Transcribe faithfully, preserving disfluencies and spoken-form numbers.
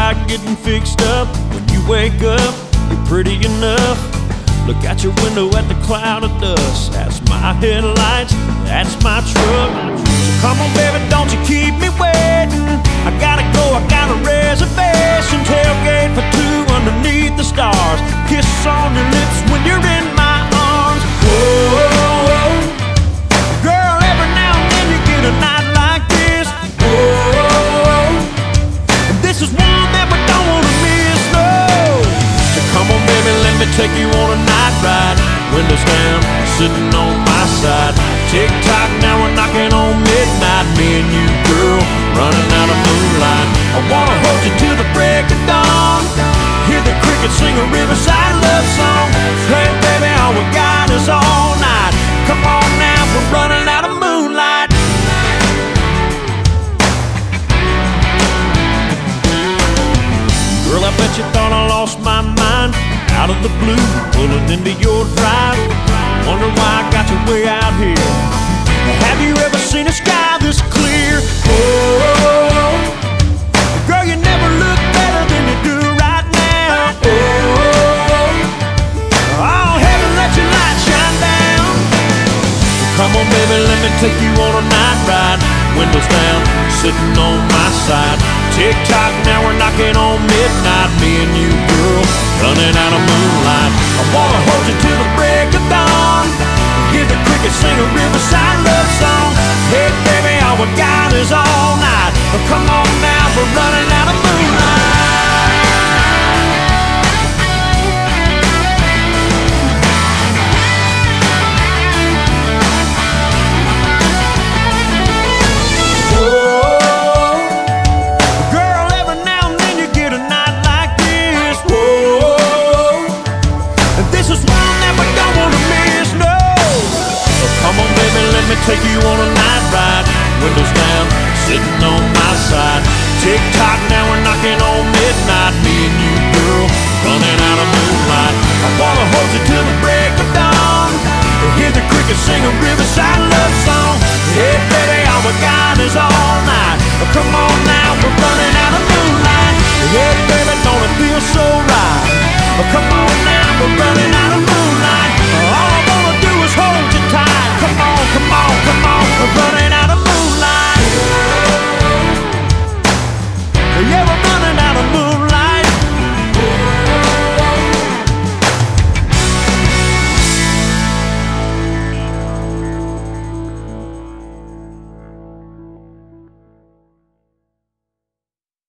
right, getting fixed up. When you wake up, you're pretty enough. Look out your window at the cloud of dust. That's my headlights, that's my truck. So come on baby, don't you keep me waiting. I gotta go, I got a reservation. Tailgate for two underneath the stars. Kiss on your lips when you're in my arms. Whoa, girl, every now and then you get a night like this. Whoa, and this is one that we don't wanna miss, no. So come on baby, let me take you on a night ride. Windows down, sitting on my side. Tick tock, now we're knocking on midnight. Me and you, girl, running out of moonlight. I wanna hold you till the break of dawn. Hear the crickets sing a riverside love song. Hey baby, all we got is all night. Come on now, we're running out of moonlight. Girl, I bet you thought I lost my mind. Out of the blue, pulling into your drive. Wonder why I got you way out here. Have you ever seen a sky this clear? Oh, girl, you never look better than you do right now. Oh, oh, heaven, let your light shine down. Come on, baby, let me take you on a night ride. Windows down, sitting on my side. Tick tock, now we're knocking on midnight. Me and you, girl, running out of moonlight. I wanna hold you till the break of dawn. Hear the crickets sing a riverside love song. Hey baby, all we got is all night. Come on now, we're running out of moonlight. Take you on a night ride. Windows down, sitting on my side. Tick tock, now we're knocking on midnight. Me and you, girl, running out of moonlight. I wanna hold you till the break of dawn. Hear the crickets sing a riverside love song. Hey baby, all we got is all night. Come on.